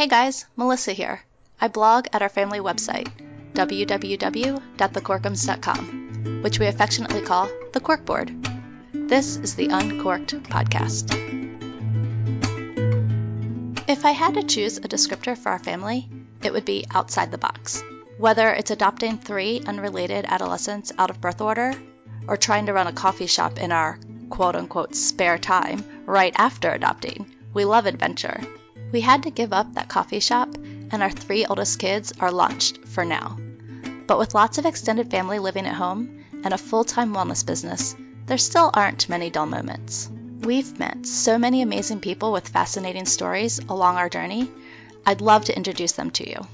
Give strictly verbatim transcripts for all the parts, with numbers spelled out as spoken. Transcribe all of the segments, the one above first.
Hey guys, Melissa here. I blog at our family website, w w w dot the corkums dot com, which we affectionately call the Corkboard. This is the Uncorked Podcast. If I had to choose a descriptor for our family, it would be outside the box. Whether it's adopting three unrelated adolescents out of birth order, or trying to run a coffee shop in our quote-unquote spare time right after adopting, we love adventure. We had to give up that coffee shop, and our three oldest kids are launched for now. But with lots of extended family living at home and a full-time wellness business, there still aren't many dull moments. We've met so many amazing people with fascinating stories along our journey. I'd love to introduce them to you.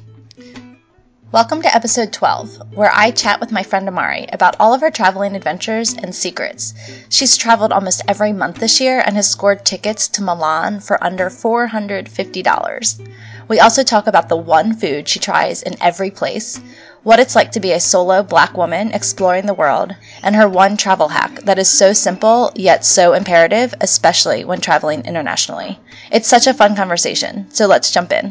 Welcome to episode twelve, where I chat with my friend Amari about all of her traveling adventures and secrets. She's traveled almost every month this year and has scored tickets to Milan for under four hundred fifty dollars. We also talk about the one food she tries in every place, what it's like to be a solo black woman exploring the world, and her one travel hack that is so simple yet so imperative, especially when traveling internationally. It's such a fun conversation, so let's jump in.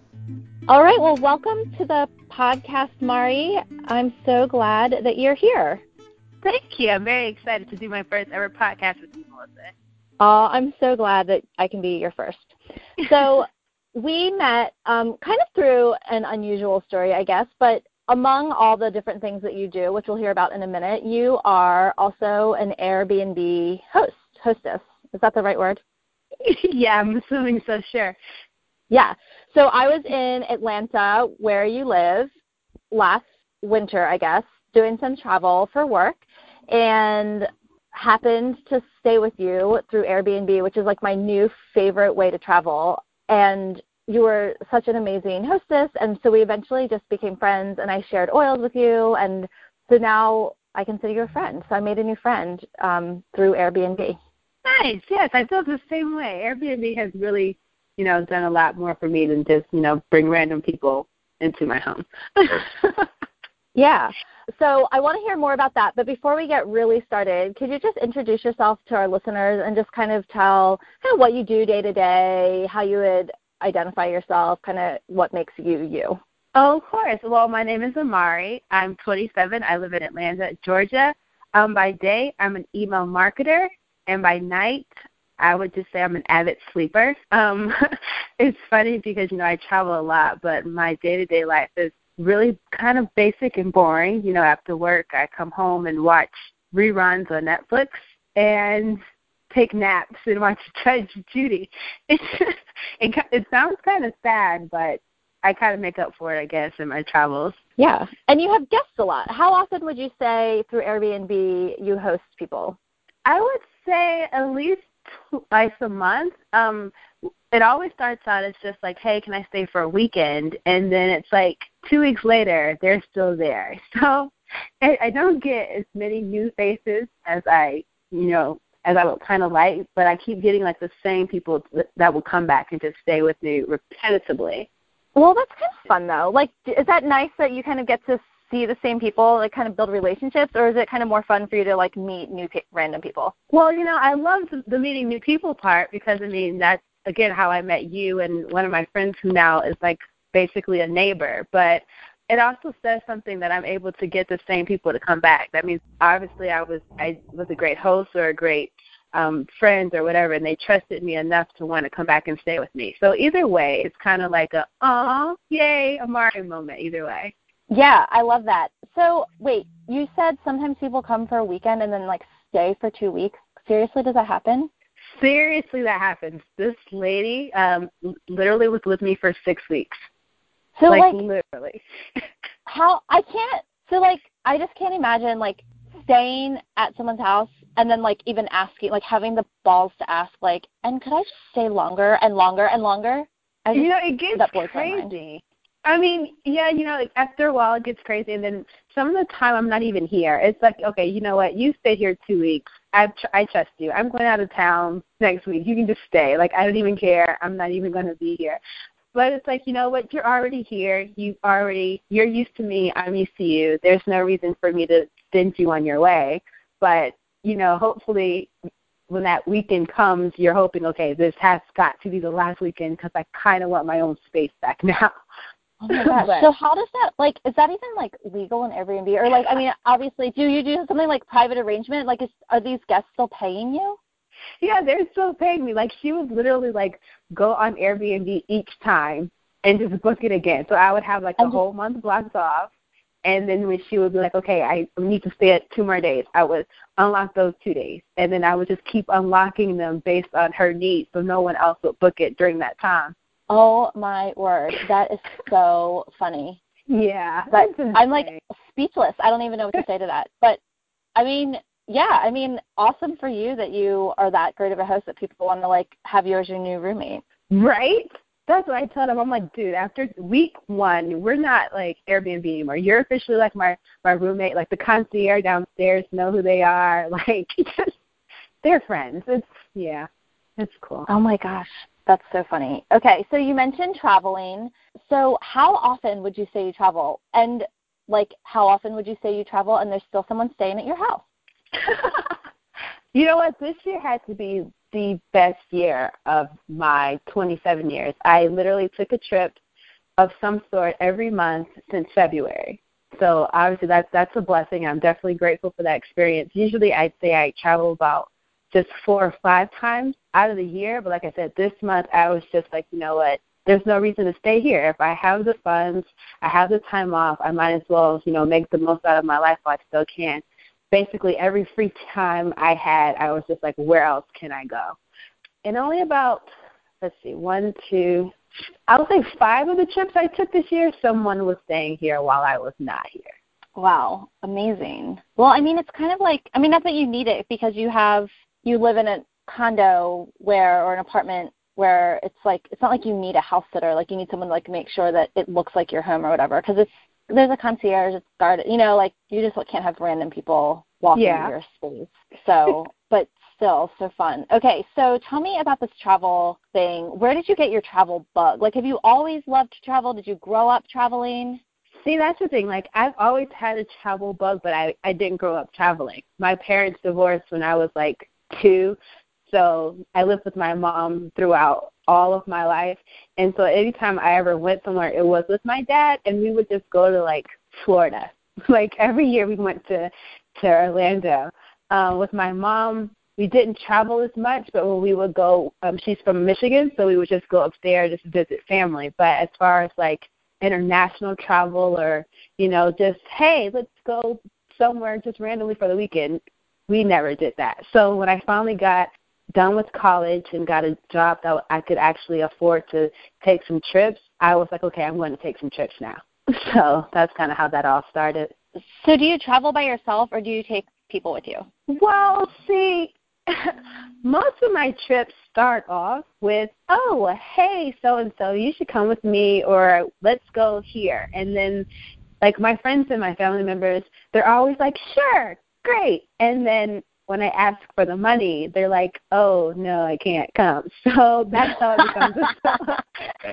All right, well, welcome to the podcast, Mari. I'm so glad that you're here. Thank you. I'm very excited to do my first ever podcast with you, Melissa. Uh, I'm so glad that I can be your first. So we met um, kind of through an unusual story, I guess, but among all the different things that you do, which we'll hear about in a minute, you are also an Airbnb host, hostess. Is that the right word? Yeah, I'm assuming so, sure. Yeah. So I was in Atlanta, where you live, last winter, I guess, doing some travel for work, and happened to stay with you through Airbnb, which is like my new favorite way to travel. And you were such an amazing hostess, and so we eventually just became friends, and I shared oils with you, and so now I consider you a friend. So I made a new friend um, through Airbnb. Nice. Yes, I feel the same way. Airbnb has really you know, done a lot more for me than just, you know, bring random people into my home. Yeah. So I want to hear more about that. But before we get really started, could you just introduce yourself to our listeners and just kind of tell kind of what you do day to day, how you would identify yourself, kind of what makes you you? Oh, of course. Well, my name is Amari. I'm twenty-seven. I live in Atlanta, Georgia. Um, by day, I'm an email marketer, and by night, I would just say I'm an avid sleeper. Um, it's funny because, you know, I travel a lot, but my day-to-day life is really kind of basic and boring. You know, after work, I come home and watch reruns on Netflix and take naps and watch Judge Judy. It's, it, it sounds kind of sad, but I kind of make up for it, I guess, in my travels. Yeah. And you have guests a lot. How often would you say through Airbnb you host people? I would say at least twice a month. Um, it always starts out as just like, hey, can I stay for a weekend? And then it's like two weeks later, they're still there. So I, I don't get as many new faces as I, you know, as I would kind of like, but I keep getting like the same people that will come back and just stay with me repetitively. Well, that's kind of fun though. Like, is that nice that you kind of get to see the same people, like kind of build relationships, or is it kind of more fun for you to like meet new pe- random people? Well, you know, I love the, the meeting new people part because, I mean, that's, again, how I met you and one of my friends who now is like basically a neighbor. But it also says something that I'm able to get the same people to come back. That means obviously I was I was a great host or a great um, friend or whatever, and they trusted me enough to want to come back and stay with me. So either way, it's kind of like a, aw, yay, Amari moment either way. Yeah, I love that. So, wait, you said sometimes people come for a weekend and then, like, stay for two weeks. Seriously, does that happen? Seriously, that happens. This lady um, literally was with me for six weeks. So, like, like literally. how, I can't, so, like, I just can't imagine, like, staying at someone's house and then, like, even asking, like, having the balls to ask, like, and could I just stay longer and longer and longer? I just, you know, it gets crazy. I mean, yeah, you know, like after a while it gets crazy, and then some of the time I'm not even here. It's like, okay, you know what? You stayed here two weeks. I tr- I trust you. I'm going out of town next week. You can just stay. Like, I don't even care. I'm not even going to be here. But it's like, you know what? You're already here. You already, you're used to me. I'm used to you. There's no reason for me to send you on your way. But, you know, hopefully when that weekend comes, you're hoping, okay, this has got to be the last weekend because I kind of want my own space back now. Oh my gosh. But, so how does that, like, is that even, like, legal in Airbnb? Or, like, I mean, obviously, do you do something like private arrangement? Like, is, are these guests still paying you? yeah, they're still paying me. Like, she would literally, like, go on Airbnb each time and just book it again. So I would have, like, the And whole month blocked off. And then when she would be like, okay, I need to stay at two more days, I would unlock those two days. And then I would just keep unlocking them based on her needs so no one else would book it during that time. Oh, my word. That is so funny. Yeah. But I'm, like, speechless. I don't even know what to say to that. But, I mean, yeah, I mean, awesome for you that you are that great of a host that people want to, like, have you as your new roommate. Right? That's what I tell them. I'm like, dude, after week one, we're not, like, Airbnb anymore. You're officially, like, my, my roommate. Like, the concierge downstairs know who they are. Like, just, they're friends. It's, yeah, it's cool. Oh, my gosh. That's so funny. Okay, so you mentioned traveling. So how often would you say you travel? And, like, how often would you say you travel and there's still someone staying at your house? You know what? This year had to be the best year of my twenty-seven years. I literally took a trip of some sort every month since February. So obviously that's that's a blessing. I'm definitely grateful for that experience. Usually I'd say I travel about just four or five times out of the year. But like I said, this month I was just like, you know what? There's no reason to stay here. If I have the funds, I have the time off, I might as well, you know, make the most out of my life while I still can. Basically every free time I had, I was just like, where else can I go? And only about, let's see, one, two, I would say five of the trips I took this year, someone was staying here while I was not here. Wow, amazing. Well, I mean, it's kind of like, I mean, not that you need it because you have, you live in a condo where, or an apartment where it's like, it's not like you need a house sitter, like you need someone to like make sure that it looks like your home or whatever, because it's, there's a concierge, it's guarded, you know, like you just can't have random people walking Yeah. into your space. So, but still, so fun. Okay, so tell me about this travel thing. Where did you get your travel bug? Like, have you always loved to travel? Did you grow up traveling? See, that's the thing. Like, I've always had a travel bug, but I, I didn't grow up traveling. My parents divorced when I was, like, two, so I lived with my mom throughout all of my life. And so anytime I ever went somewhere, it was with my dad, and we would just go to, like, Florida. Like, every year we went to, to Orlando. Um, with my mom, we didn't travel as much, but when we would go, um, she's from Michigan, so we would just go up there just to visit family. But as far as, like, international travel or, you know, just, hey, let's go somewhere just randomly for the weekend, we never did that. So when I finally got done with college and got a job that I could actually afford to take some trips, I was like, okay, I'm going to take some trips now. So that's kind of how that all started. So do you travel by yourself or do you take people with you? Well, see, most of my trips start off with, oh, hey, so-and-so, you should come with me, or let's go here. And then, like, my friends and my family members, they're always like, sure, great. And then when I ask for the money, they're like, oh, no, I can't come. So that's how it becomes a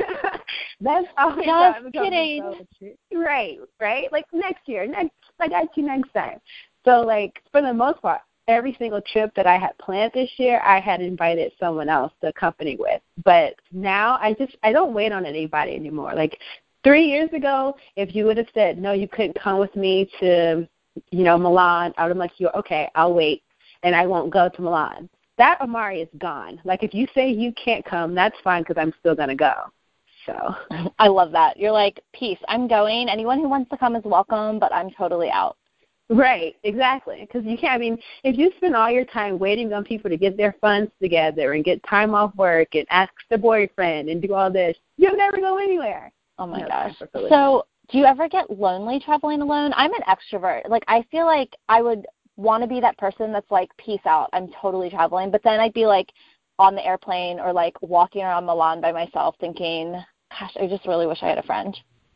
That's how it Just becomes kidding. a Right, right? Like, next year, next, I got you next time. So, like, for the most part, every single trip that I had planned this year, I had invited someone else to accompany with. But now I just, I don't wait on anybody anymore. Like, three years ago, if you would have said, no, you couldn't come with me to, you know, Milan, I would have been like, okay, I'll wait, and I won't go to Milan. That Amari is gone. Like, if you say you can't come, that's fine because I'm still going to go. So I love that. You're like, peace, I'm going. Anyone who wants to come is welcome, but I'm totally out. Right, exactly. Because you can't, I mean, if you spend all your time waiting on people to get their funds together and get time off work and ask the boyfriend and do all this, you'll never go anywhere. Oh, my No, gosh. So do you ever get lonely traveling alone? I'm an extrovert. Like, I feel like I would want to be that person that's like, peace out, I'm totally traveling. But then I'd be like on the airplane or like walking around Milan by myself thinking, gosh, I just really wish I had a friend.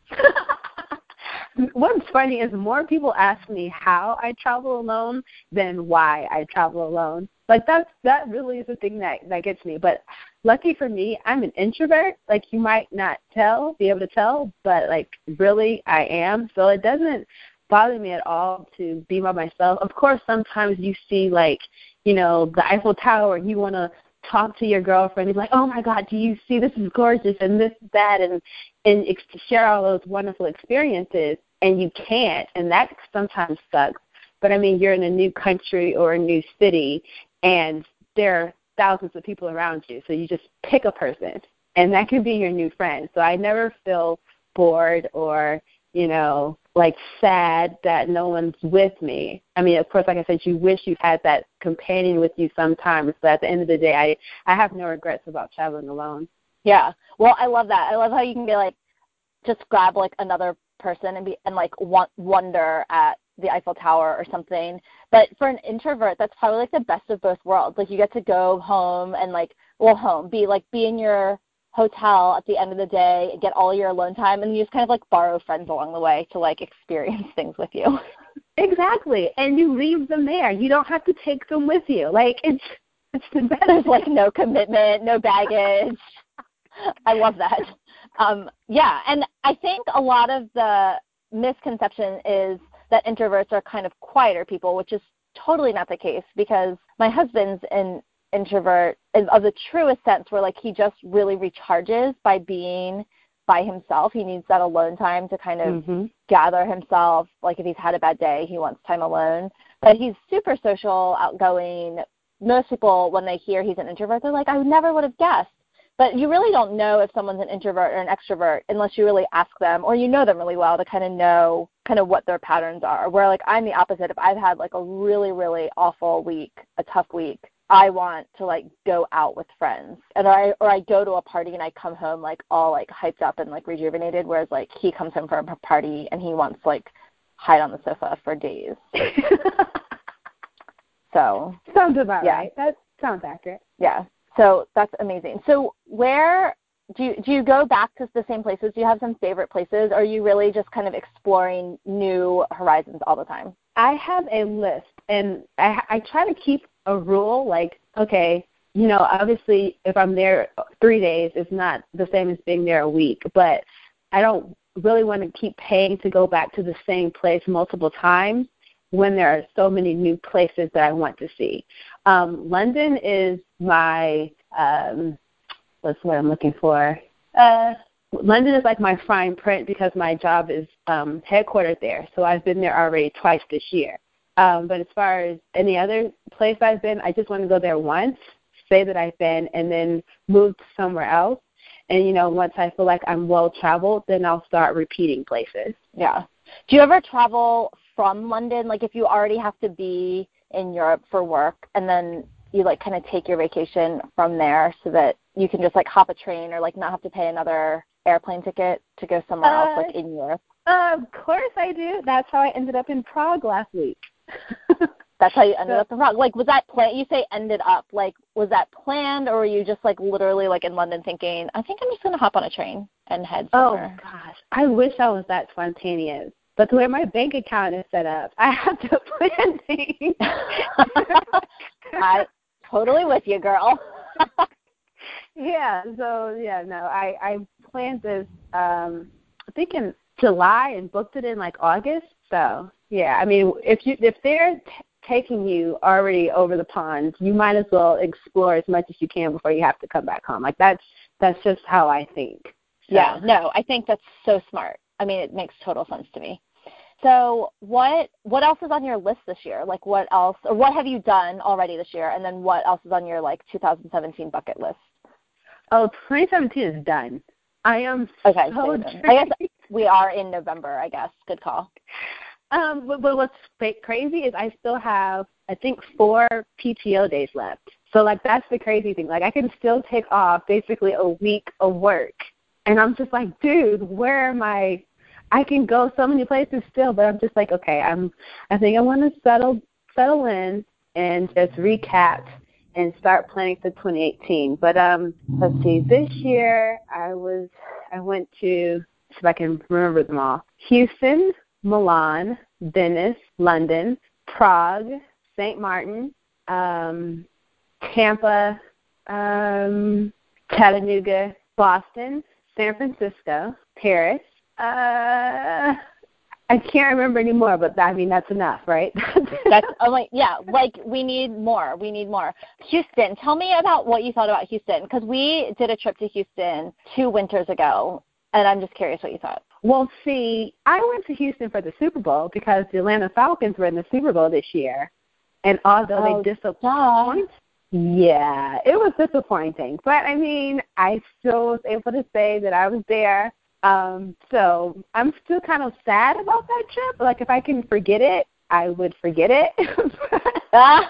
What's funny is more people ask me how I travel alone than why I travel alone. Like, that's, that really is the thing that, that gets me. But lucky for me, I'm an introvert. Like, you might not tell, be able to tell, but, like, really I am. So it doesn't bother me at all to be by myself. Of course, sometimes you see, like, you know, the Eiffel Tower, and you want to talk to your girlfriend and be like, oh, my God, do you see, this is gorgeous, and this, that, and, and ex- share all those wonderful experiences, and you can't, and that sometimes sucks. But, I mean, you're in a new country or a new city, and there are thousands of people around you, so you just pick a person, and that can be your new friend. So I never feel bored or, you know, like sad that no one's with me. I mean, of course, like I said, you wish you had that companion with you sometimes, but at the end of the day, I, I have no regrets about traveling alone. Yeah. Well, I love that. I love how you can be like, just grab like another person and be and like want, wonder at the Eiffel Tower or something. But for an introvert, that's probably like the best of both worlds. Like you get to go home and like, well, home, be like, be in your hotel at the end of the day, get all your alone time, and you just kind of like borrow friends along the way to like experience things with you. Exactly. And you leave them there. You don't have to take them with you. Like it's it's the best. There's like no commitment, no baggage. I love that. Um, yeah, and I think a lot of the misconception is that introverts are kind of quieter people, which is totally not the case, because my husband's an introvert in, of the truest sense, where like he just really recharges by being by himself. He needs that alone time to kind of mm-hmm. gather himself. Like if he's had a bad day, he wants time alone. But he's super social, outgoing. Most people, when they hear he's an introvert, they're like, I never would have guessed. But you really don't know if someone's an introvert or an extrovert unless you really ask them, or you know them really well to kind of know kind of what their patterns are. Where like I'm the opposite. If I've had like a really, really awful week, a tough week, I want to like go out with friends, and I or I go to a party and I come home like all like hyped up and like rejuvenated. Whereas like he comes home from a party and he wants to like hide on the sofa for days. So sounds about yeah. right. That sounds accurate. Yeah. So that's amazing. So where do you, do you go back to the same places? Do you have some favorite places? Or are you really just kind of exploring new horizons all the time? I have a list, and I, I try to keep a rule, like, okay, you know, obviously if I'm there three days, it's not the same as being there a week, but I don't really want to keep paying to go back to the same place multiple times when there are so many new places that I want to see. Um, London is my, um, what's what I'm looking for? Uh, London is like my fine print because my job is um, headquartered there. So I've been there already twice this year. Um, but as far as any other place I've been, I just want to go there once, say that I've been, and then move to somewhere else. And, you know, once I feel like I'm well-traveled, then I'll start repeating places. Yeah. Do you ever travel from London? Like if you already have to be in Europe for work and then you like kind of take your vacation from there so that you can just like hop a train or like not have to pay another airplane ticket to go somewhere uh, else like in Europe? Uh, of course I do. That's how I ended up in Prague last week. That's how you ended so, up in Prague. Like, was that planned? You say ended up. Like, was that planned, or were you just like literally like in London thinking, I think I'm just gonna hop on a train and head somewhere? Oh gosh, I wish I was that spontaneous. But the way my bank account is set up, I have to plan things. I totally with you, girl. Yeah. So yeah, no, I I planned this. Um, I think in July and booked it in like August. So yeah, I mean, if you if they're t- taking you already over the pond, you might as well explore as much as you can before you have to come back home. Like that's that's just how I think. So. Yeah, no, I think that's so smart. I mean, it makes total sense to me. So what what else is on your list this year? Like what else, or what have you done already this year? And then what else is on your like two thousand seventeen bucket list? Oh, twenty seventeen is done. I am okay, so I guess we are in November, I guess. Good call. Um, but, but what's crazy is I still have, I think, four P T O days left. So, like, that's the crazy thing. Like, I can still take off basically a week of work. And I'm just like, dude, where am I? I can go so many places still, but I'm just like, okay, I'm. I think I want to settle settle in and just recap and start planning for twenty eighteen. But um, let's see. This year I was I went to, if I can remember them all, Houston, Milan, Venice, London, Prague, Saint Martin, um, Tampa, um, Chattanooga, Boston, San Francisco, Paris. Uh, I can't remember anymore, but I mean, that's enough, right? That's I'm like, yeah, like we need more. We need more. Houston, tell me about what you thought about Houston, because we did a trip to Houston two winters ago, and I'm just curious what you thought. Well, see, I went to Houston for the Super Bowl because the Atlanta Falcons were in the Super Bowl this year, and although oh, they disappointed, yeah, it was disappointing. But, I mean, I still was able to say that I was there. Um, so I'm still kind of sad about that trip. Like, if I can forget it, I would forget it. But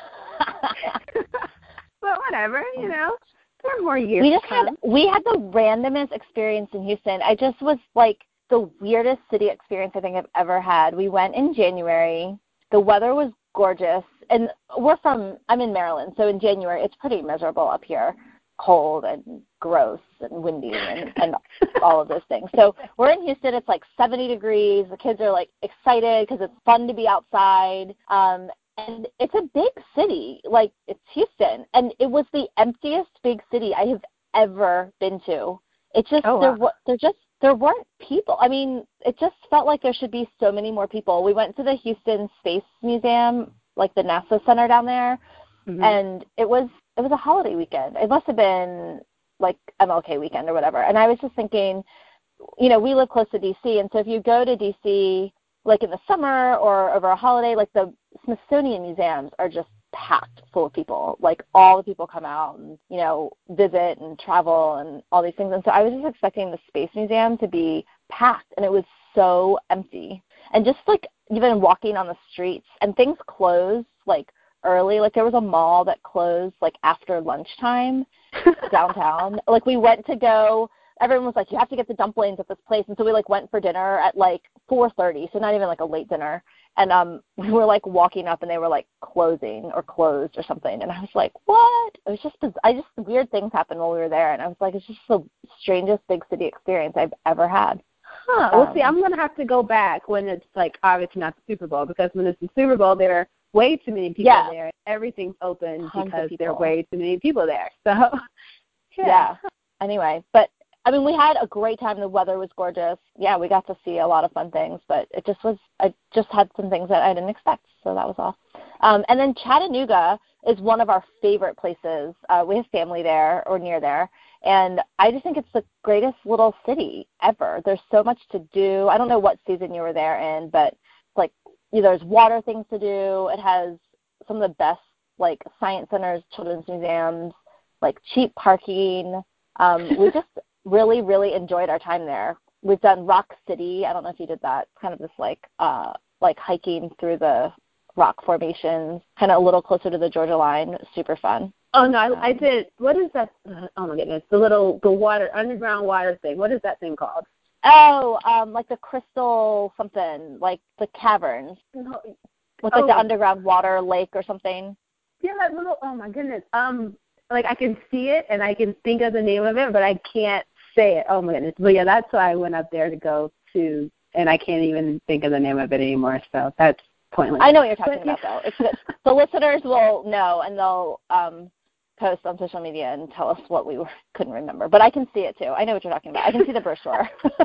whatever, you know, there are more years we just to come. had we had the randomest experience in Houston. I just was like the weirdest city experience I think I've ever had. We went in January. The weather was gorgeous, and we're from I'm in Maryland, so in January it's pretty miserable up here. Cold and gross and windy and, and all of those things. So we're in Houston. It's like seventy degrees. The kids are like excited because it's fun to be outside. Um, and it's a big city. Like, it's Houston. And it was the emptiest big city I have ever been to. It just, oh, there, wow. there just, there weren't people. I mean, it just felt like there should be so many more people. We went to the Houston Space Museum, like the NASA Center down there. Mm-hmm. And it was, it was a holiday weekend. It must have been like M L K weekend or whatever. And I was just thinking, you know, we live close to D C, and so if you go to D C like in the summer or over a holiday, like the Smithsonian museums are just packed full of people. Like, all the people come out and, you know, visit and travel and all these things. And so I was just expecting the Space Museum to be packed, and it was so empty. And just like even walking on the streets, and things closed like early. Like, there was a mall that closed like after lunchtime downtown. Like, we went to go, everyone was like, you have to get the dumplings at this place. And so we like went for dinner at like four thirty, so not even like a late dinner. And um we were like walking up, and they were like closing or closed or something. And I was like, what? It was just, I just, weird things happened while we were there. And I was like, it's just the strangest big city experience I've ever had. Huh. Well, um, see, I'm going to have to go back when it's like obviously not the Super Bowl, because when it's the Super Bowl, there are way too many people yeah. there. Everything's open Tons because there are people. way too many people there. So, yeah. yeah. Anyway, but I mean, we had a great time. The weather was gorgeous. Yeah, we got to see a lot of fun things, but it just was, I just had some things that I didn't expect, so that was all. Um, and then Chattanooga is one of our favorite places. Uh, we have family there or near there, and I just think it's the greatest little city ever. There's so much to do. I don't know what season you were there in, but it's like, you know, there's water things to do. It has some of the best, like, science centers, children's museums, like cheap parking. Um, we just really, really enjoyed our time there. We've done Rock City. I don't know if you did that. It's kind of this like uh, like hiking through the rock formations, kind of a little closer to the Georgia line. Super fun. Oh, no, I, um, I did. What is that? Oh, my goodness. The little, the water, underground water thing. What is that thing called? Oh, um, like the crystal something, like the caverns. No. With like oh. the underground water lake or something. Yeah, that little, oh, my goodness. Um, like I can see it and I can think of the name of it, but I can't say it. Oh, my goodness. But, yeah, that's why I went up there to go to, and I can't even think of the name of it anymore, so that's pointless. I know what you're talking but, about, though. It's good. The listeners will know, and they'll um, post on social media and tell us what we were, couldn't remember. But I can see it, too. I know what you're talking about. I can see the brochure. It's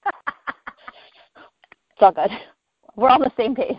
all good. We're on the same page.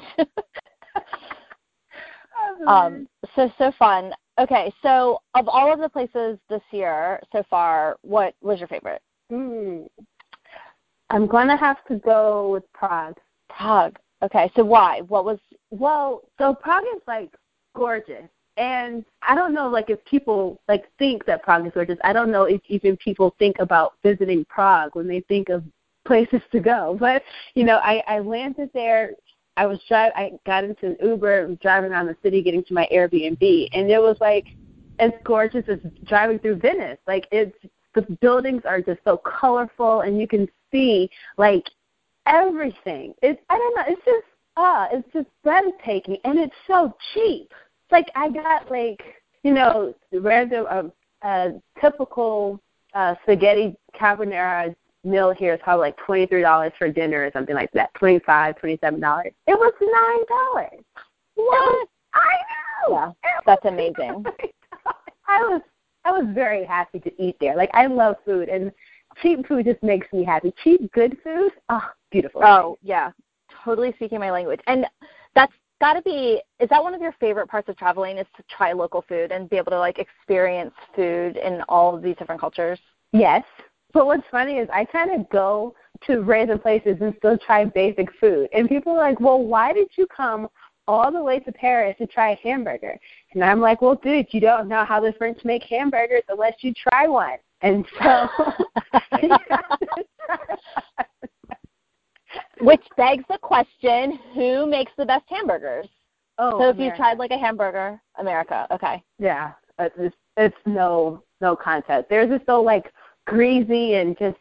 um, so, so fun. Okay, so of all of the places this year so far, what was your favorite? Mm. I'm going to have to go with Prague. Prague. Okay, so why? What was? Well, so Prague is, like, gorgeous. And I don't know, like, if people, like, think that Prague is gorgeous. I don't know if even people think about visiting Prague when they think of places to go. But, you know, I, I landed there. I was drive. I got into an Uber, was driving around the city, getting to my Airbnb, and it was like as gorgeous as driving through Venice. Like, it's the buildings are just so colorful, and you can see like everything. It's I don't know. It's just ah, it's just breathtaking, and it's so cheap. It's like I got like you know random a, a typical uh, spaghetti carbonara meal here is probably like twenty-three dollars for dinner or something like that, twenty-five dollars, twenty-seven dollars. It was nine dollars. What? I know. Yeah, that's amazing. I was I was very happy to eat there. Like, I love food, and cheap food just makes me happy. Cheap, good food, oh, beautiful. Oh, yeah, totally speaking my language. And that's got to be, is that one of your favorite parts of traveling, is to try local food and be able to, like, experience food in all of these different cultures? Yes. But what's funny is I kind of go to random places and still try basic food. And people are like, well, why did you come all the way to Paris to try a hamburger? And I'm like, well, dude, you don't know how the French make hamburgers unless you try one. And so which begs the question, who makes the best hamburgers? Oh, so if America. you tried like a hamburger, America, okay. Yeah, it's, it's, it's no no contest. Theirs is so like greasy and just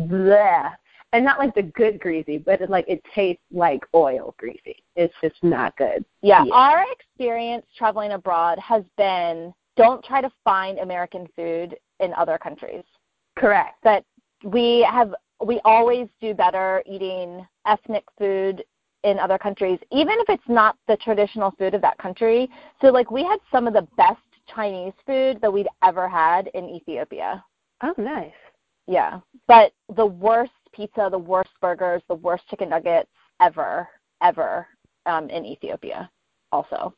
bleh. And not like the good greasy, but it, like it tastes like oil greasy. It's just not good. Yeah, yeah, our experience traveling abroad has been, don't try to find American food in other countries. Correct. That we have, we always do better eating ethnic food in other countries, even if it's not the traditional food of that country. So, like, we had some of the best Chinese food that we'd ever had in Ethiopia. Oh, nice. Yeah, but the worst pizza, the worst burgers, the worst chicken nuggets ever, ever um, in Ethiopia also.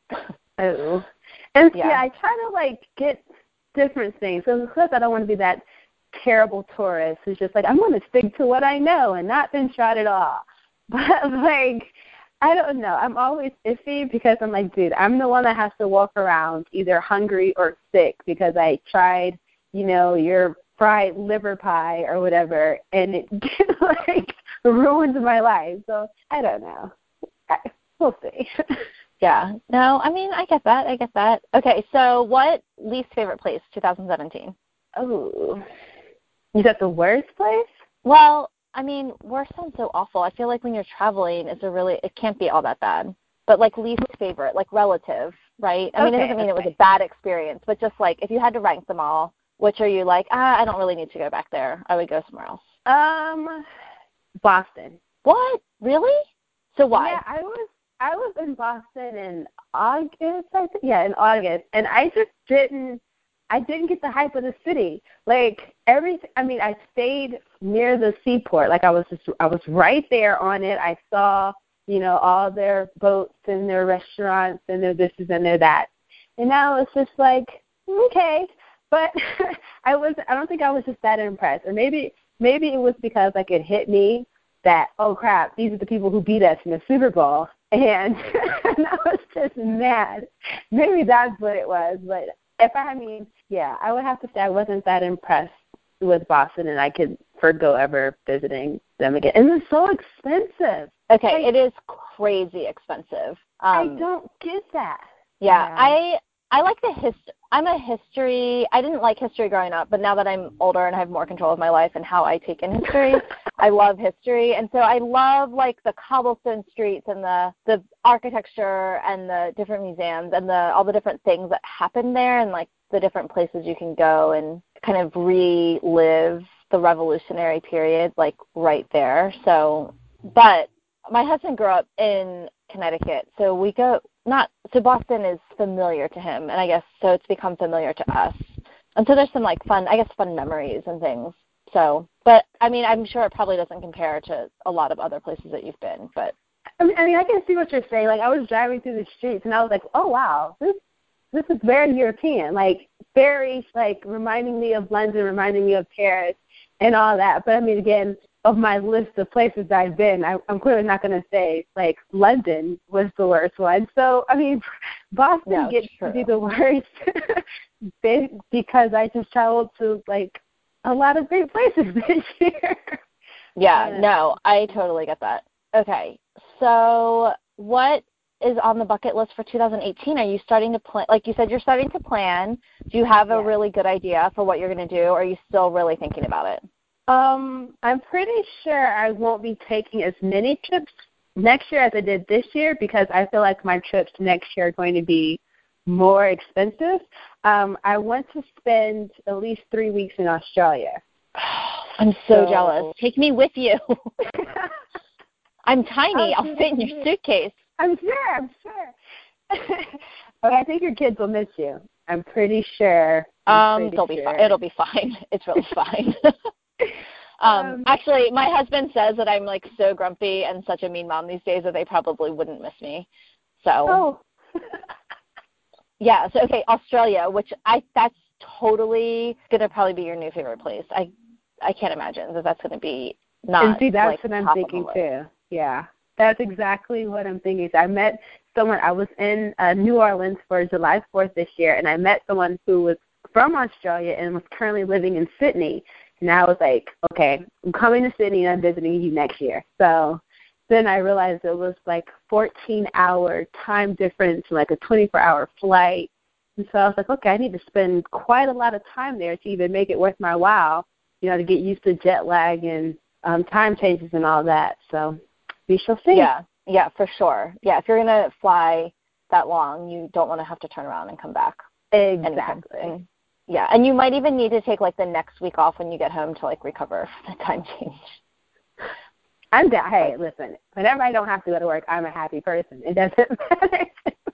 Oh. And Yeah. yeah, I try to, like, get different things. So, because I don't want to be that terrible tourist who's just like, I'm going to stick to what I know and not venture out at all. But, like, I don't know. I'm always iffy because I'm like, dude, I'm the one that has to walk around either hungry or sick because I tried, you know, your fried liver pie or whatever, and it, like, ruins my life. So, I don't know. I, we'll see. Yeah. No, I mean, I get that. I get that. Okay, so what least favorite place, twenty seventeen? Oh. Is that the worst place? Well, I mean, worst sounds so awful. I feel like when you're traveling, it's a really, it can't be all that bad. But, like, least favorite, like, relative, right? I mean, Okay, it doesn't mean okay. it was a bad experience, but just, like, if you had to rank them all, which are you like, ah, I don't really need to go back there. I would go somewhere else. Um, Boston. What? Really? So why? Yeah, I was I was in Boston in August, I think. Yeah, in August, and I just didn't I didn't get the hype of the city. Like everything. I mean, I stayed near the seaport. Like I was just I was right there on it. I saw, you know, all their boats and their restaurants and their this and their that. And now it's just like, okay. But I was I don't think I was just that impressed. Or maybe maybe it was because like it hit me that, oh crap, these are the people who beat us in the Super Bowl. And, and I was just mad. Maybe that's what it was. But if I, I mean, yeah, I would have to say I wasn't that impressed with Boston, and I could forgo ever visiting them again. And it's so expensive. Okay, Like, it is crazy expensive. Um, I don't get that. Yeah, Yeah. I I like the hist. I'm a history. I didn't like history growing up, but now that I'm older and I have more control of my life and how I take in history, I love history, and so I love like the cobblestone streets and the the architecture and the different museums and the all the different things that happen there and like the different places you can go and kind of relive the Revolutionary period like right there. So, but my husband grew up in Connecticut, so we go not so Boston is familiar to him, and I guess so it's become familiar to us. And so there's some like fun, I guess, fun memories and things. So, but I mean, I'm sure it probably doesn't compare to a lot of other places that you've been. But I mean, I mean, I can see what you're saying. Like, I was driving through the streets, and I was like, oh wow, this this is very European. Like, very like reminding me of London, reminding me of Paris, and all that. But I mean, again, of my list of places I've been, I, I'm clearly not going to say, like, London was the worst one. So, I mean, Boston No, gets true. to be the worst because I just traveled to, like, a lot of great places this year. yeah, Yeah. no, I totally get that. Okay, so what is on the bucket list for two thousand eighteen? Are you starting to plan? Like you said, you're starting to plan. Do you have a Yeah. really good idea for what you're going to do, or are you still really thinking about it? Um, I'm pretty sure I won't be taking as many trips next year as I did this year because I feel like my trips next year are going to be more expensive. Um, I want to spend at least three weeks in Australia. I'm so, So- jealous. Take me with you. I'm tiny. Oh, I'll fit in your suitcase. I'm sure, I'm sure. But I think your kids will miss you. I'm pretty sure. I'm Um, pretty they'll be sure. fine. It'll be fine. It's really fine. Um, Um, actually, my husband says that I'm like so grumpy and such a mean mom these days that they probably wouldn't miss me. So, oh. yeah. So, okay, Australia, which I that's totally gonna probably be your new favorite place. I I can't imagine that that's gonna be not. And see, that's like, what I'm top of thinking the too. Yeah, that's exactly what I'm thinking. So I met someone. I was in uh, New Orleans for July fourth this year, and I met someone who was from Australia and was currently living in Sydney. And I was like, okay, I'm coming to Sydney and I'm visiting you next year. So then I realized it was like fourteen hour time difference, like a twenty-four hour flight. And so I was like, okay, I need to spend quite a lot of time there to even make it worth my while, you know, to get used to jet lag and um, time changes and all that. So we shall see. Yeah, yeah, for sure. Yeah, if you're going to fly that long, you don't want to have to turn around and come back. Exactly. Anytime. Yeah, and you might even need to take, like, the next week off when you get home to, like, recover from the time change. I'm down. Hey, listen, whenever I don't have to go to work, I'm a happy person. It doesn't matter.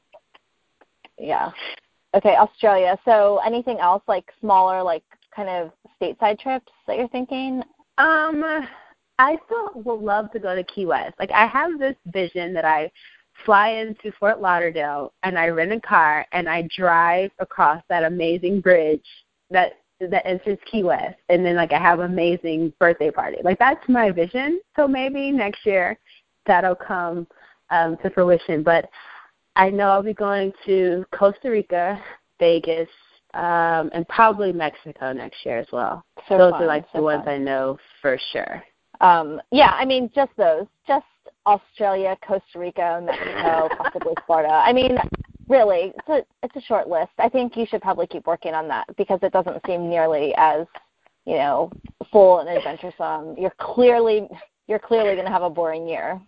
Yeah. Okay, Australia. So anything else, like smaller, like kind of stateside trips that you're thinking? Um, I still would love to go to Key West. Like, I have this vision that I fly into Fort Lauderdale and I rent a car and I drive across that amazing bridge that that enters Key West, and then like I have an amazing birthday party. Like, that's my vision. So maybe next year that'll come um, to fruition. But I know I'll be going to Costa Rica, Vegas, um, and probably Mexico next year as well. So those fun, are like so the ones fun. I know for sure. Um, yeah, I mean, just those. Just Australia, Costa Rica, Mexico, possibly Florida. I mean, really, it's a, it's a short list. I think you should probably keep working on that because it doesn't seem nearly as, you know, full and adventuresome. You're clearly you're clearly going to have a boring year.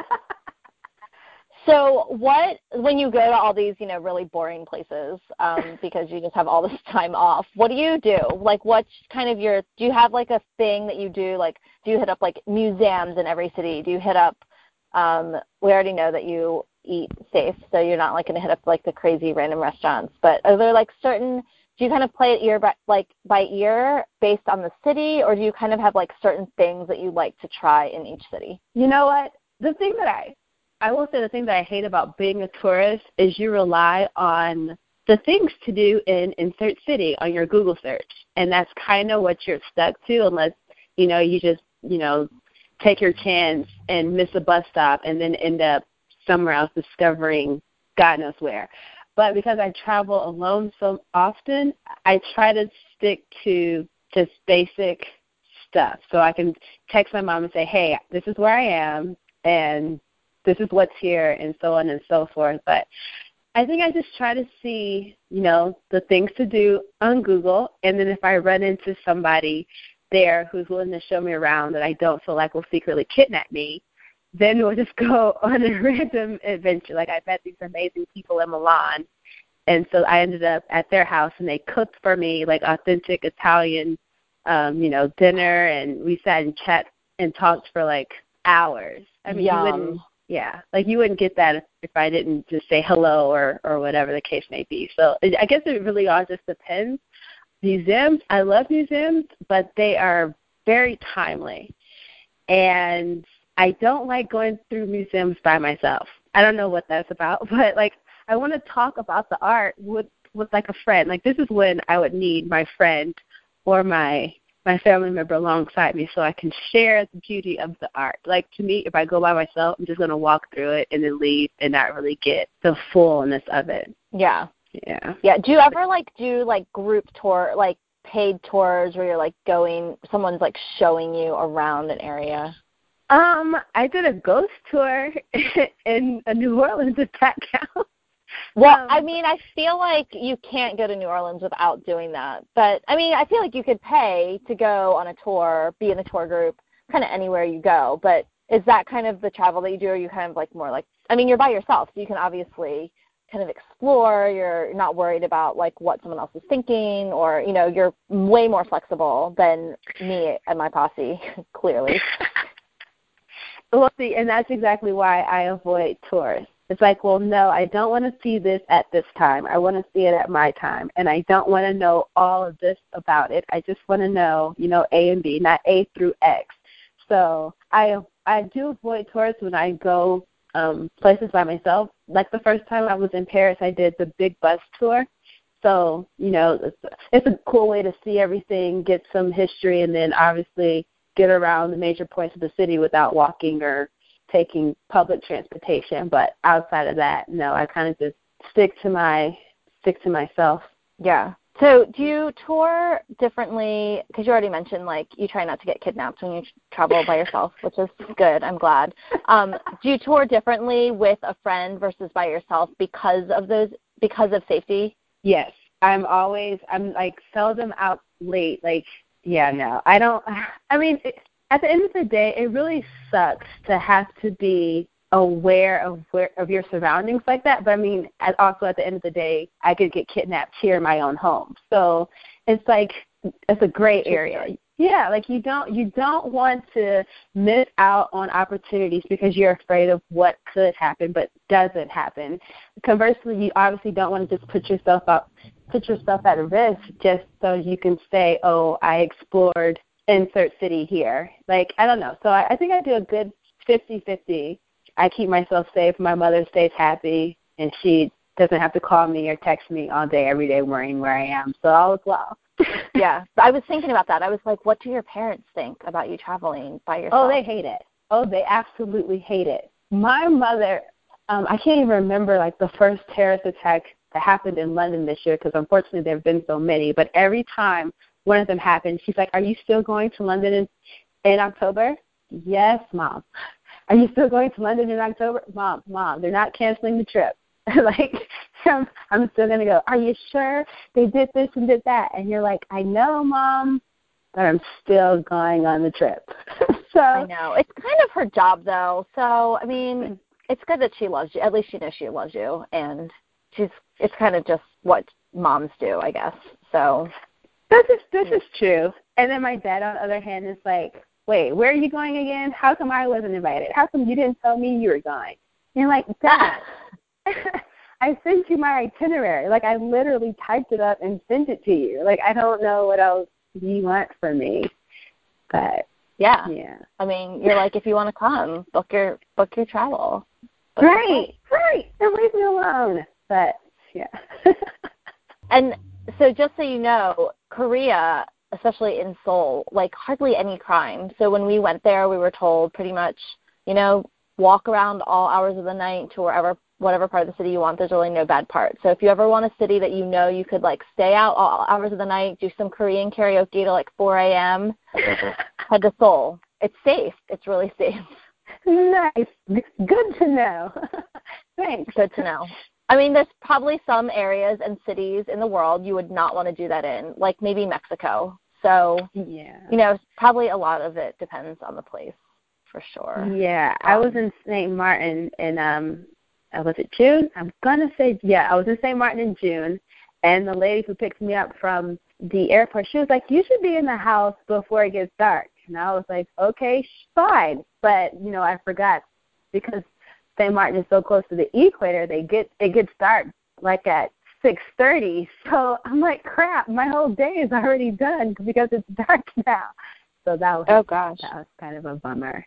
So what, when you go to all these, you know, really boring places um, because you just have all this time off, what do you do? Like, what's kind of your, do you have like a thing that you do? Like, do you hit up like museums in every city? Do you hit up, um, we already know that you eat safe, so you're not like going to hit up like the crazy random restaurants, but are there like certain, do you kind of play it ear by, like by ear based on the city, or do you kind of have like certain things that you like to try in each city? You know what? The thing that I, I will say the thing that I hate about being a tourist is you rely on the things to do in insert city on your Google search. And that's kind of what you're stuck to unless, you know, you just, you know, take your chance and miss a bus stop and then end up somewhere else discovering God knows where. But because I travel alone so often, I try to stick to just basic stuff. So I can text my mom and say, hey, this is where I am, and this is what's here, and so on and so forth. But I think I just try to see, you know, the things to do on Google, and then if I run into somebody there who's willing to show me around that I don't feel like will secretly kidnap me, then we'll just go on a random adventure. Like, I met these amazing people in Milan, and so I ended up at their house, and they cooked for me, like, authentic Italian, um, you know, dinner, and we sat and chat and talked for, like, hours. I mean, Yum. you wouldn't, yeah, like, you wouldn't get that if I didn't just say hello or, or whatever the case may be. So I guess it really all just depends. Museums, I love museums, but they are very timely. And I don't like going through museums by myself. I don't know what that's about, but, like, I want to talk about the art with, with like, a friend. Like, this is when I would need my friend or my my family member alongside me so I can share the beauty of the art. Like, to me, if I go by myself, I'm just going to walk through it and then leave and not really get the fullness of it. Yeah. Yeah. Yeah. Do you ever, like, do, like, group tour, like, paid tours where you're, like, going, someone's, like, showing you around an area? Um, I did a ghost tour in New Orleans, if that counts. Well, um, I mean, I feel like you can't go to New Orleans without doing that. But, I mean, I feel like you could pay to go on a tour, be in a tour group, kind of anywhere you go. But is that kind of the travel that you do, or are you kind of like more like, I mean, you're by yourself, so you can obviously kind of explore. You're not worried about, like, what someone else is thinking, or, you know, you're way more flexible than me and my posse, clearly. Well, see, and that's exactly why I avoid tours. It's like, well, no, I don't want to see this at this time. I want to see it at my time. And I don't want to know all of this about it. I just want to know, you know, A and B, not A through X. So I I do avoid tours when I go um, places by myself. Like the first time I was in Paris, I did the big bus tour. So, you know, it's, it's a cool way to see everything, get some history, and then obviously get around the major points of the city without walking or taking public transportation. But outside of that, no, I kind of just stick to my stick to myself. Yeah. So do you tour differently? Because you already mentioned, like, you try not to get kidnapped when you travel by yourself, which is good. I'm glad. Um, do you tour differently with a friend versus by yourself because of those, because of safety? Yes. I'm always, I'm, like, seldom out late. Like, yeah, no. I don't, I mean, it, at the end of the day, it really sucks to have to be aware of where of your surroundings like that. But I mean, as also at the end of the day, I could get kidnapped here in my own home. So it's like it's a gray area. Yeah, like you don't you don't want to miss out on opportunities because you're afraid of what could happen but doesn't happen. Conversely, you obviously don't want to just put yourself up put yourself at risk just so you can say, oh, I explored insert city here. Like, I don't know. So I, I think I do a good fifty-fifty. I keep myself safe. My mother stays happy, and she doesn't have to call me or text me all day, every day, worrying where I am. So all is well. Yeah. I was thinking about that. I was like, what do your parents think about you traveling by yourself? Oh, they hate it. Oh, they absolutely hate it. My mother, um, I can't even remember, like, the first terrorist attack that happened in London this year because, unfortunately, there have been so many. But every time one of them happened, she's like, are you still going to London in, in October? Yes, Mom. Are you still going to London in October? Mom, Mom, they're not canceling the trip. Like, I'm, I'm still going to go. Are you sure they did this and did that? And you're like, I know, Mom, but I'm still going on the trip. So I know. It's kind of her job, though. So, I mean, it's good that she loves you. At least she knows she loves you. And she's it's kind of just what moms do, I guess. So this is, this is true. And then my dad, on the other hand, is like, wait, where are you going again? How come I wasn't invited? How come you didn't tell me you were going? And you're like, Dad, I sent you my itinerary. Like, I literally typed it up and sent it to you. Like, I don't know what else you want from me. But, yeah. yeah. I mean, you're like, if you want to come, book your book your travel. Book right, your right. And leave me alone. But, yeah. And so just so you know, Korea, especially in Seoul, like hardly any crime. So when we went there, we were told pretty much, you know, walk around all hours of the night to wherever, whatever part of the city you want. There's really no bad part. So if you ever want a city that you know you could like stay out all hours of the night, do some Korean karaoke to like four a.m., head to Seoul. It's safe. It's really safe. Nice. Good to know. Thanks. Good to know. I mean, there's probably some areas and cities in the world you would not want to do that in, like maybe Mexico. So, yeah, you know, probably a lot of it depends on the place, for sure. Yeah, Um, I was in Saint Martin in, um, uh, was it June? I'm going to say, yeah, I was in Saint Martin in June, and the lady who picked me up from the airport, she was like, you should be in the house before it gets dark. And I was like, okay, fine. But, you know, I forgot because Saint Martin is so close to the equator, they get it gets dark like at six thirty. So I'm like, crap, my whole day is already done because it's dark now. So that was oh gosh, that was kind of a bummer.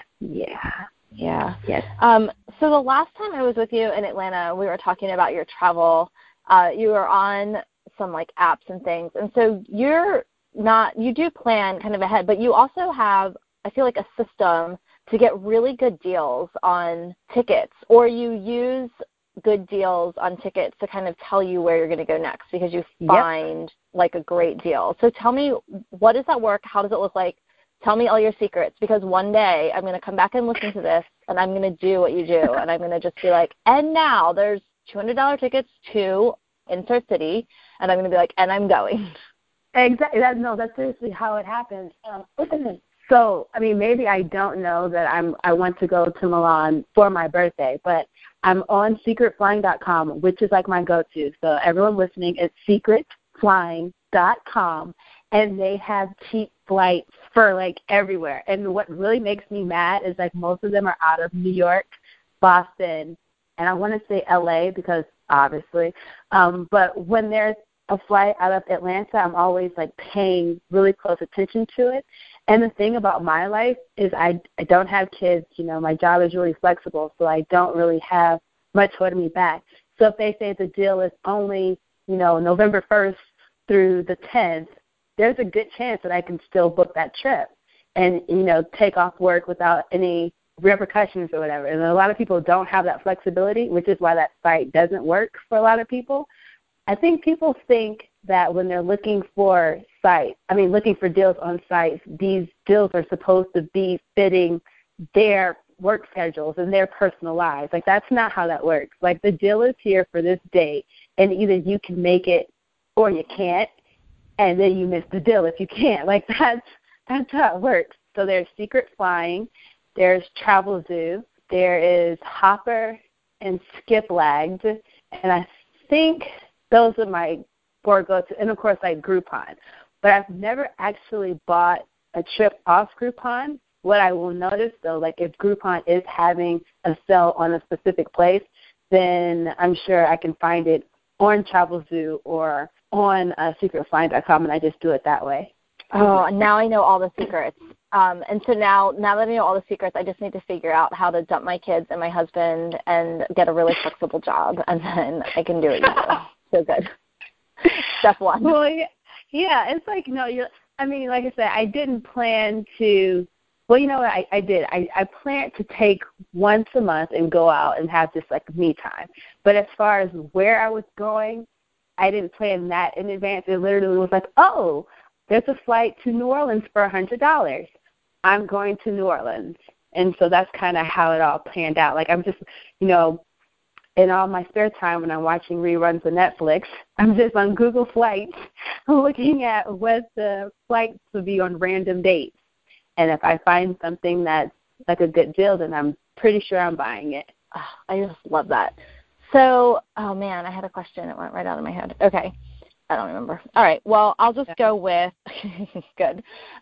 Yeah. Yeah. Yes. Um, so the last time I was with you in Atlanta, we were talking about your travel. Uh, you were on some like apps and things, and so you're not you do plan kind of ahead, but you also have, I feel like, a system to get really good deals on tickets, or you use good deals on tickets to kind of tell you where you're going to go next because you find yep. like a great deal. So tell me, what does that work? How does it look like? Tell me all your secrets, because one day I'm going to come back and listen to this, and I'm going to do what you do, and I'm going to just be like, and now there's two hundred dollars tickets to insert city, and I'm going to be like, and I'm going. Exactly. That, no, that's seriously how it happens. Um, So, I mean, maybe I don't know that I'm, I want to go to Milan for my birthday, but I'm on secret flying dot com, which is like my go-to. So everyone listening, it's secret flying dot com, and they have cheap flights for, like, everywhere. And what really makes me mad is, like, most of them are out of New York, Boston, and I want to say L A because obviously, um, but when there's a flight out of Atlanta, I'm always like paying really close attention to it. And the thing about my life is I, I don't have kids. You know, my job is really flexible, so I don't really have much holding me back. So if they say the deal is only, you know, November first through the tenth, there's a good chance that I can still book that trip and, you know, take off work without any repercussions or whatever. And a lot of people don't have that flexibility, which is why that site doesn't work for a lot of people. I think people think that when they're looking for sites, I mean, looking for deals on sites, these deals are supposed to be fitting their work schedules and their personal lives. Like, that's not how that works. Like, the deal is here for this date, and either you can make it or you can't, and then you miss the deal if you can't. Like, that's, that's how it works. So there's Secret Flying, there's Travelzoo, there is Hopper and Skiplagged, and I think those are my four go-to, and of course, like Groupon. But I've never actually bought a trip off Groupon. What I will notice, though, like if Groupon is having a sale on a specific place, then I'm sure I can find it on Travelzoo or on uh, secret flying dot com, and I just do it that way. Oh, now I know all the secrets. Um, and so now, now that I know all the secrets, I just need to figure out how to dump my kids and my husband and get a really flexible job, and then I can do it. So good. Step one. Well, yeah, yeah, it's like, no, you're, I mean, like I said, I didn't plan to, well, you know what, I, I did. I, I planned to take once a month and go out and have just, like, me time. But as far as where I was going, I didn't plan that in advance. It literally was like, oh, there's a flight to New Orleans for one hundred dollars. I'm going to New Orleans. And so that's kind of how it all planned out. Like, I'm just, you know, in all my spare time when I'm watching reruns of Netflix, I'm just on Google Flights looking at what the flights will be on random dates. And if I find something that's like a good deal, then I'm pretty sure I'm buying it. Oh, I just love that. So, oh, man, I had a question. It went right out of my head. Okay. I don't remember. All right. Well, I'll just go with good.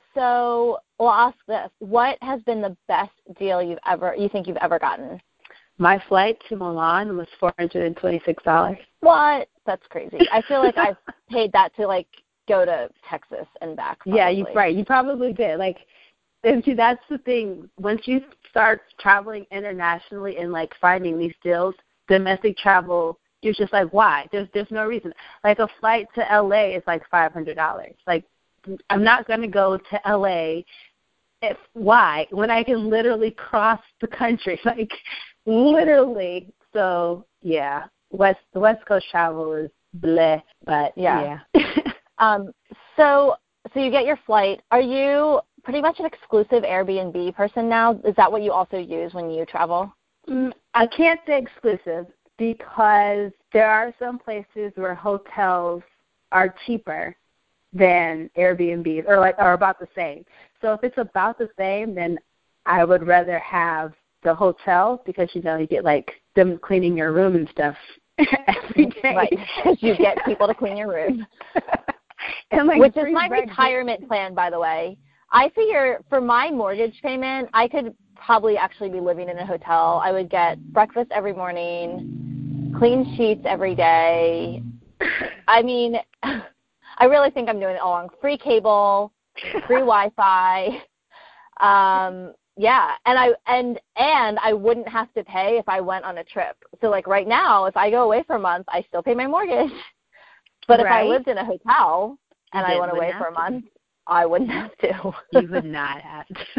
So we'll ask this. What has been the best deal you've ever, you think you've ever gotten? My flight to Milan was four hundred twenty-six dollars. What? That's crazy. I feel like I've paid that to, like, go to Texas and back. Probably. Yeah, you right. You probably did. Like, and see, that's the thing. Once you start traveling internationally and, like, finding these deals, domestic travel, you're just like, why? There's there's no reason. Like, a flight to L A is like five hundred dollars. Like, I'm not going to go to L A. If, why? When I can literally cross the country. Like, literally. So, yeah, West the West Coast travel is bleh, but, yeah. yeah. um. So, so you get your flight. Are you pretty much an exclusive Airbnb person now? Is that what you also use when you travel? Mm, I can't say exclusive, because there are some places where hotels are cheaper than Airbnbs, or like are about the same. So if it's about the same, then I would rather have the hotel, because, you know, you get like them cleaning your room and stuff every day. Right, because you get people to clean your room. and like Which is my retirement day. plan, by the way. I figure for my mortgage payment, I could probably actually be living in a hotel. I would get breakfast every morning, clean sheets every day. I mean, I really think I'm doing it all wrong. Free cable, free Wi-Fi. Um, yeah, and I and and I wouldn't have to pay if I went on a trip. So, like, right now, if I go away for a month, I still pay my mortgage. But right? If I lived in a hotel and I went away for a month, to. I wouldn't have to. You would not have to.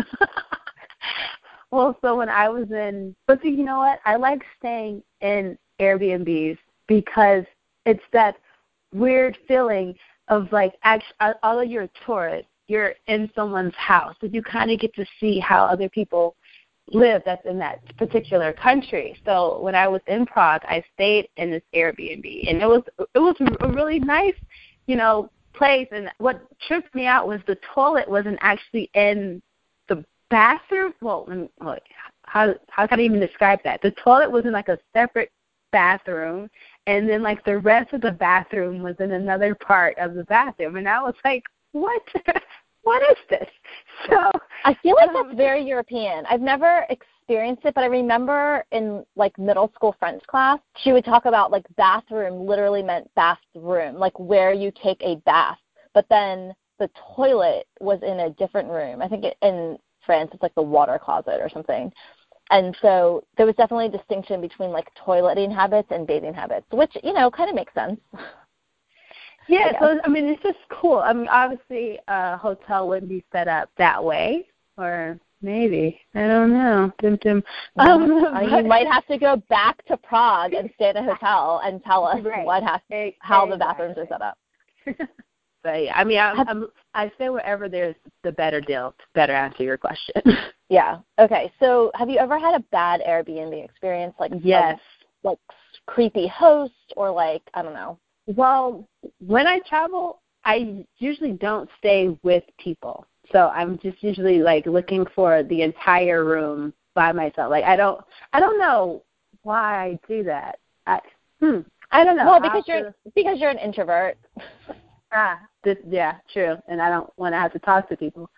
Well, so when I was in, but see, you know what? I like staying in Airbnbs because it's that weird feeling of, like, actually, although you're a tourist, you're in someone's house, so you kind of get to see how other people live that's in that particular country. So when I was in Prague, I stayed in this Airbnb, and it was it was a really nice, you know, place. And what tripped me out was the toilet wasn't actually in the bathroom. Well, like, how how can I even describe that? The toilet was in like a separate bathroom, and then like the rest of the bathroom was in another part of the bathroom. And I was like, what? what is this? So I feel like um, that's very European. I've never experienced it, but I remember in like middle school French class, she would talk about like bathroom literally meant bathroom, like where you take a bath. But then the toilet was in a different room. I think it, in France it's like the water closet or something. And so there was definitely a distinction between like toileting habits and bathing habits, which, you know, kind of makes sense. Yeah, I so, I mean, it's just cool. I mean, obviously a hotel wouldn't be set up that way, or maybe. I don't know. Dim, dim. Um, you might have to go back to Prague and stay at a hotel and tell us right. what has, how exactly. the bathrooms are set up. But yeah, I mean, I, I'm, I say wherever there's the better deal to better answer your question. Yeah. Okay. So, have you ever had a bad Airbnb experience, like yes, a, like creepy host, or like I don't know? Well, when I travel, I usually don't stay with people, so I'm just usually like looking for the entire room by myself. Like I don't, I don't know why I do that. I, hmm, I don't know. Well, because After, you're because you're an introvert. Ah, this, yeah, true. And I don't want to have to talk to people.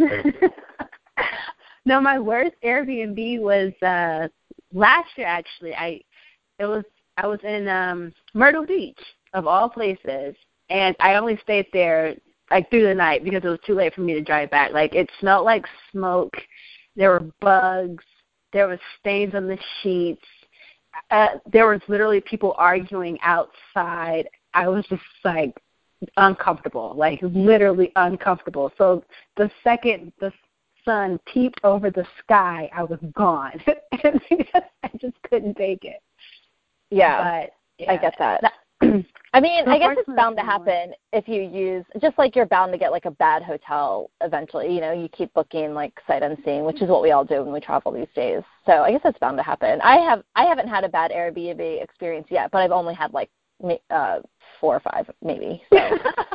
No, my worst Airbnb was uh, last year. Actually, I it was I was in um, Myrtle Beach of all places, and I only stayed there like through the night because it was too late for me to drive back. Like it smelled like smoke. There were bugs. There was stains on the sheets. Uh, there was literally people arguing outside. I was just like uncomfortable, like literally uncomfortable. So the second the sun peeped over the sky, I was gone. I just couldn't take it. Yeah, but, yeah. I get that. I mean, I guess it's bound to happen if you use, just like you're bound to get like a bad hotel eventually. You know, you keep booking like sight unseen, which is what we all do when we travel these days. So I guess it's bound to happen. I have I haven't had a bad Airbnb experience yet, but I've only had like uh, four or five maybe. So,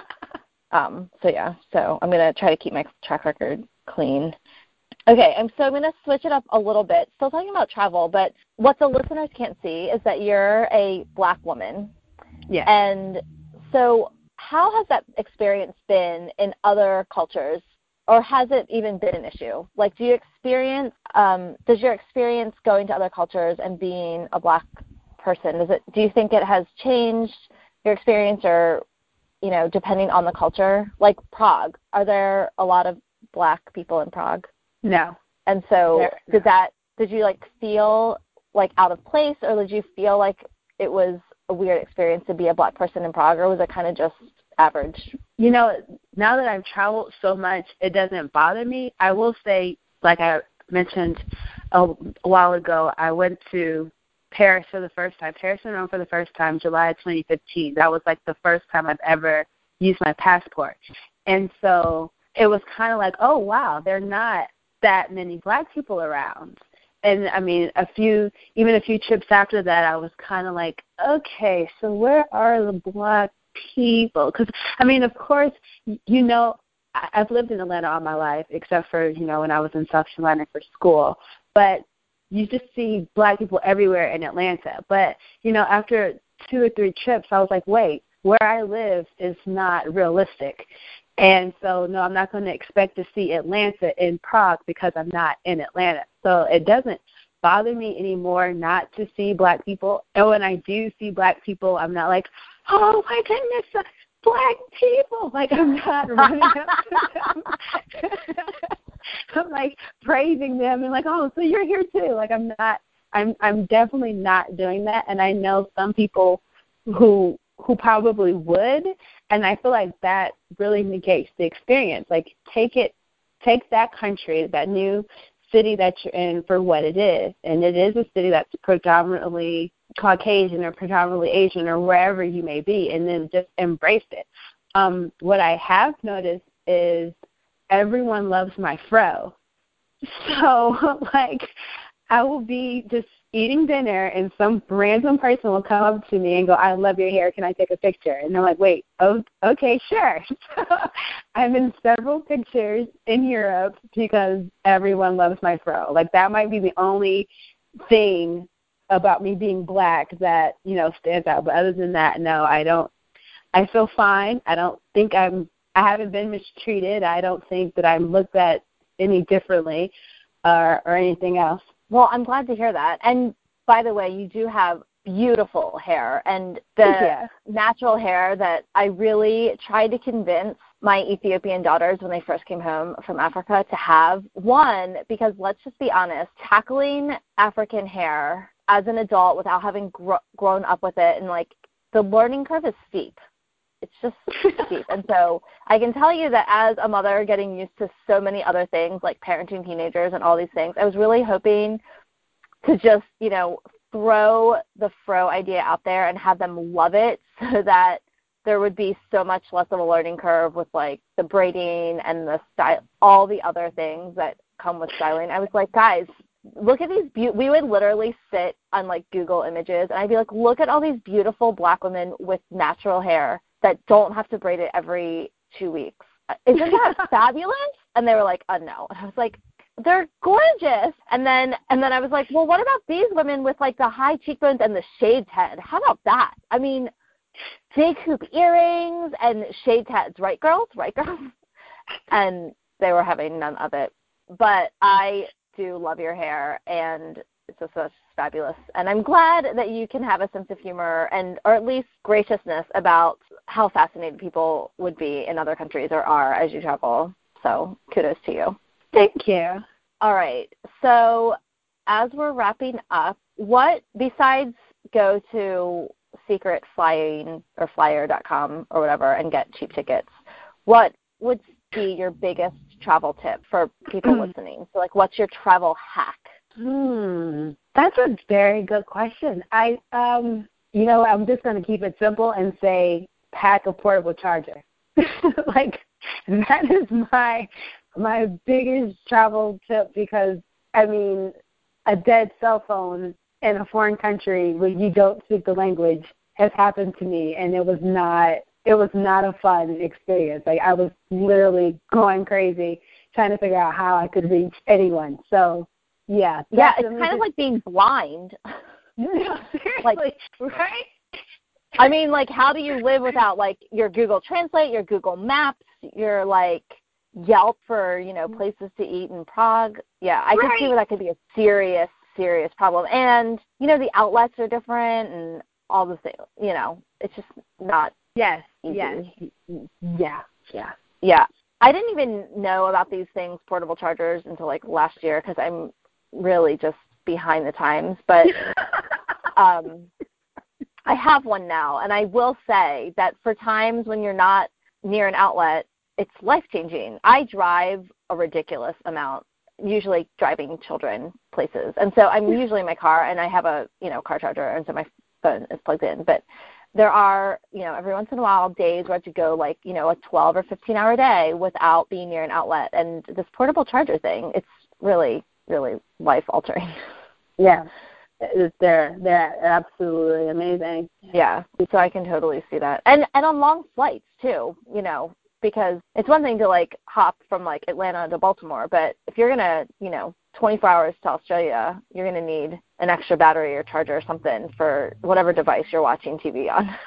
um, so yeah. So I'm gonna try to keep my track record clean. Okay, um, so I'm going to switch it up a little bit. Still talking about travel, but what the listeners can't see is that you're a Black woman. Yeah. And so how has that experience been in other cultures, or has it even been an issue? Like, do you experience, um, does your experience going to other cultures and being a Black person, does it, do you think it has changed your experience, or, you know, depending on the culture? Like Prague, are there a lot of Black people in Prague? No. And so there, did that, did you like feel like out of place, or did you feel like it was a weird experience to be a Black person in Prague, or was it kind of just average? You know, now that I've traveled so much, it doesn't bother me. I will say, like I mentioned a, a while ago, I went to Paris for the first time, Paris and Rome for the first time, July twenty fifteen. That was like the first time I've ever used my passport. And so it was kind of like, oh, wow, they're not that many Black people around. And, I mean, a few, even a few trips after that, I was kind of like, okay, so where are the Black people? Because, I mean, of course, you know, I've lived in Atlanta all my life, except for, you know, when I was in South Carolina for school. But you just see Black people everywhere in Atlanta. But, you know, after two or three trips, I was like, wait, where I live is not realistic. And so, no, I'm not going to expect to see Atlanta in Prague because I'm not in Atlanta. So it doesn't bother me anymore not to see Black people. And when I do see Black people, I'm not like, oh, my goodness, Black people. Like, I'm not running up to them. I'm, like, praising them and like, oh, so you're here too. Like, I'm not, I'm, I'm definitely not doing that. And I know some people who who probably would, and I feel like that really negates the experience. Like, take it, take that country, that new city that you're in for what it is, and it is a city that's predominantly Caucasian or predominantly Asian or wherever you may be, and then just embrace it. Um, what I have noticed is everyone loves my fro. So, like, I will be just eating dinner, and some random person will come up to me and go, I love your hair. Can I take a picture? And I'm like, wait, oh, okay, sure. I'm in several pictures in Europe because everyone loves my fro. Like, that might be the only thing about me being Black that, you know, stands out. But other than that, no, I don't. I feel fine. I don't think I'm I haven't been mistreated. I don't think that I'm looked at any differently or, or anything else. Well, I'm glad to hear that. And by the way, you do have beautiful hair, and the yeah. natural hair that I really tried to convince my Ethiopian daughters when they first came home from Africa to have. One, because let's just be honest, tackling African hair as an adult without having gr- grown up with it, and like the learning curve is steep. It's just steep. And so I can tell you that as a mother getting used to so many other things like parenting teenagers and all these things, I was really hoping to just, you know, throw the fro idea out there and have them love it so that there would be so much less of a learning curve with like the braiding and the style, all the other things that come with styling. I was like, guys, look at these, be- we would literally sit on like Google Images and I'd be like, look at all these beautiful black women with natural hair that don't have to braid it every two weeks. Isn't that fabulous? And they were like, oh no. And I was like, they're gorgeous. And then and then I was like, well, what about these women with like the high cheekbones and the shaved head? How about that? I mean, big hoop earrings and shaved heads, right, girls? Right, girls? And they were having none of it. But I do love your hair, and it's just such fabulous. And I'm glad that you can have a sense of humor and, or at least graciousness about how fascinated people would be in other countries or are as you travel. So kudos to you. Thank you. All right. So as we're wrapping up, what, besides go to secret flying or flyer dot com or whatever and get cheap tickets, what would be your biggest travel tip for people listening? So like, what's your travel hack? Hmm. That's a very good question. I, um, you know, I'm just going to keep it simple and say pack a portable charger. Like, that is my my biggest travel tip because, I mean, a dead cell phone in a foreign country where you don't speak the language has happened to me, and it was not it was not a fun experience. Like, I was literally going crazy trying to figure out how I could reach anyone. So, yeah. Yeah, it's kind of like being blind. No, seriously, like, right? I mean, like, how do you live without, like, your Google Translate, your Google Maps, your, like, Yelp for, you know, places to eat in Prague? Yeah, I Right. can see where that could be a serious, serious problem. And, you know, the outlets are different and all the things, you know, it's just not Yes, easy. yes, yeah, yeah. Yeah. I didn't even know about these things, portable chargers, until, like, last year because I'm really just behind the times. But um, I have one now, and I will say that for times when you're not near an outlet, it's life-changing. I drive a ridiculous amount, usually driving children places. And so I'm usually in my car, and I have a, you know, car charger, and so my phone is plugged in. But there are, you know, every once in a while days where I have to go, like, you know, a twelve or fifteen-hour day without being near an outlet. And this portable charger thing, it's really, really life-altering. Yeah. They're they're absolutely amazing. Yeah, so I can totally see that. And and on long flights too, you know, because it's one thing to like hop from like Atlanta to Baltimore, but if you're gonna, you know, twenty-four hours to Australia, you're gonna need an extra battery or charger or something for whatever device you're watching T V on.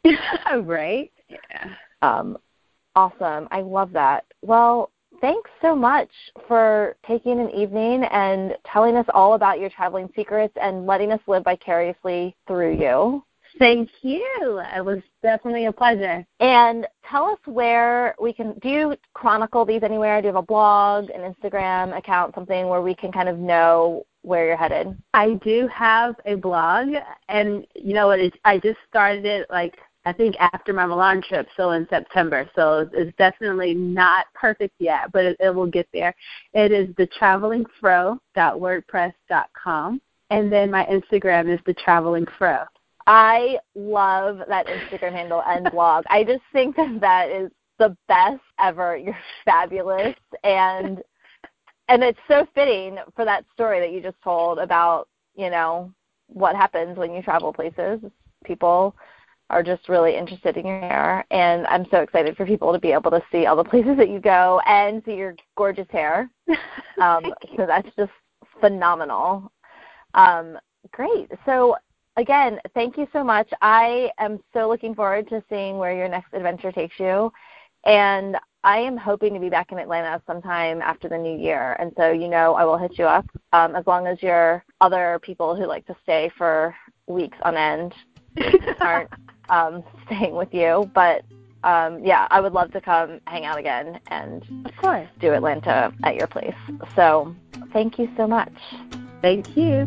Right? Yeah. Um, awesome. I love that. Well, thanks so much for taking an evening and telling us all about your traveling secrets and letting us live vicariously through you. Thank you. It was definitely a pleasure. And tell us where we can, do you chronicle these anywhere? Do you have a blog, an Instagram account, something where we can kind of know where you're headed? I do have a blog, and you know what, it's, I just started it like I think after my Milan trip, so in September. So it's definitely not perfect yet, but it, it will get there. It is the traveling fro dot wordpress dot com, and then my Instagram is the traveling fro. I love that Instagram handle and blog. I just think that that is the best ever. You're fabulous, and and it's so fitting for that story that you just told about, you know, what happens when you travel places. People are just really interested in your hair, and I'm so excited for people to be able to see all the places that you go and see your gorgeous hair. Um, so that's just phenomenal. Um, great. So, again, thank you so much. I am so looking forward to seeing where your next adventure takes you, And I am hoping to be back in Atlanta sometime after the new year. And so, you know, I will hit you up um, as long as your other people who like to stay for weeks on end aren't um, staying with you. But, um, yeah, I would love to come hang out again and Of course. do Atlanta at your place. So thank you so much. Thank you.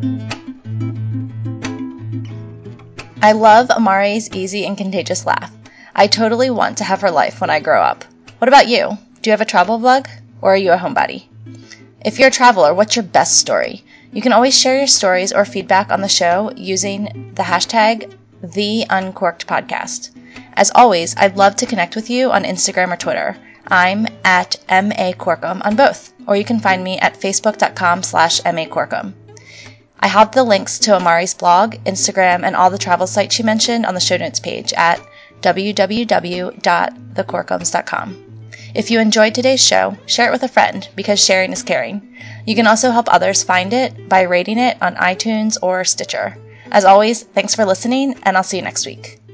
I love Amari's easy and contagious laugh. I totally want to have her life when I grow up. What about you? Do you have a travel vlog, or are you a homebody? If you're a traveler, what's your best story? You can always share your stories or feedback on the show using the hashtag TheUncorkedPodcast. As always, I'd love to connect with you on Instagram or Twitter. I'm at M A Corkum on both, or you can find me at facebook.com slash MACorkum. I have the links to Amari's blog, Instagram, and all the travel sites she mentioned on the show notes page at w w w dot the corkums dot com. If you enjoyed today's show, share it with a friend because sharing is caring. You can also help others find it by rating it on iTunes or Stitcher. As always, thanks for listening, and I'll see you next week.